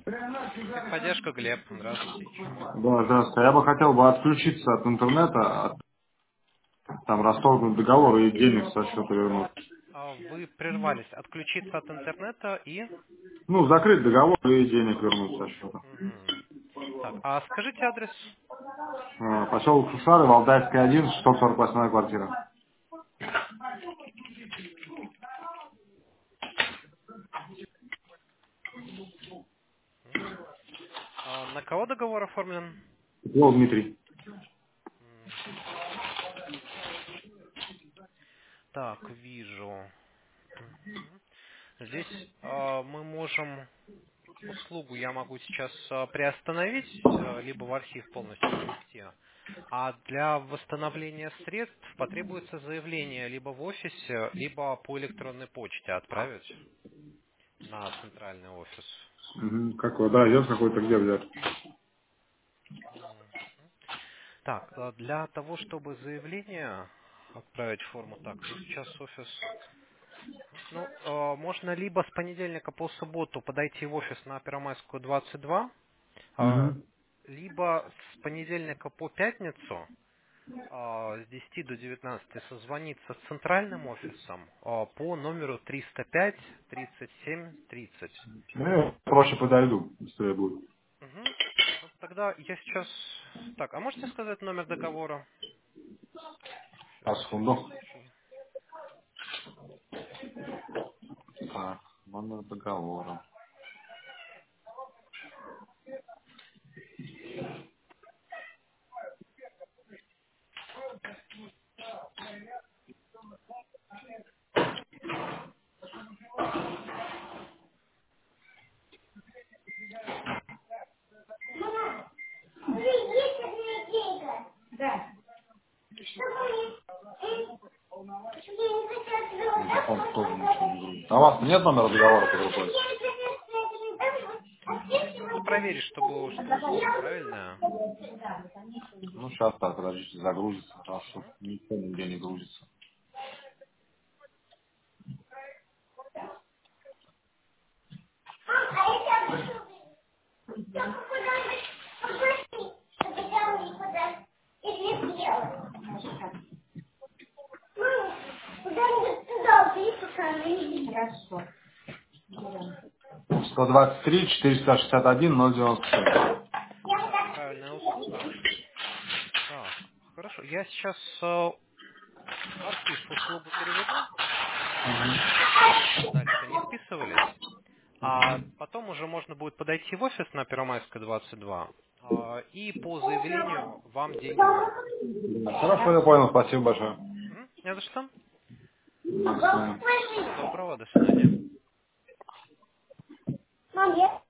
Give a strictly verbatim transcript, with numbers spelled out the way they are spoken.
Техподдержка, Глеб. Здравствуйте еще раз. Да, здравствуйте. Я бы хотел бы отключиться от интернета, от- там расторгнуть договор и денег со счета вернуть. А Вы прервались. Отключиться от интернета и... Ну, закрыть договор и денег вернуть со счета. Мгм. Так, а скажите адрес. А, Поселок Шушары, Валдайская, один, шестьсот сорок восьмая квартира. Мгм. А на кого договор оформлен? Петров Дмитрий. Мгм. Так, вижу. Мгм. Здесь а, мы можем услугу, я могу сейчас а, приостановить, а, либо в архив полностью внести. А для восстановления средств потребуется заявление либо в офисе, либо по электронной почте отправить на центральный офис. Угу. Какой, да, идет какой-то, где взять? Мгм. Так, а для того, чтобы заявление отправить в форму, так, тут сейчас офис. Ну, э, можно либо с понедельника по субботу подойти в офис на Первомайскую двадцать два, а, Угу. либо с понедельника по пятницу а, с десяти до девятнадцати созвониться с центральным офисом а, по номеру триста пять тридцать семь тридцать. Ну, я проще подойду, быстрее будет. Мгм. Вот тогда я сейчас... Так, а можете сказать номер договора? Сейчас, А на всякий секунду. случай. Так, номер договора. Телефон тоже ничего не грузит. А у вас нет номера договора под рукой? Нужно проверить, чтобы, чтобы сумма правильная. Ну, сейчас так, подождите, загрузится, потому что Мгм. ничего нигде не грузится. сто двадцать три четыреста шестьдесят один ноль девяносто семь. Правильная услуга. Так, хорошо. Я сейчас э, в архив услугу переведу, чтобы дальше не списывались. А потом уже можно будет подойти в офис на Первомайская двадцать два а, и по заявлению вам деньги вернуть. Хорошо, я понял, спасибо большое. М? Не за что. До свидания. Всего доброго, до свидания. Мам, я